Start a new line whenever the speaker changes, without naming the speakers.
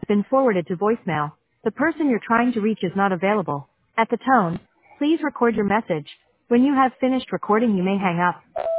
been forwarded to voicemail. The person you're trying to reach is not available. At the tone, please record your message. When you have finished recording, you may hang up.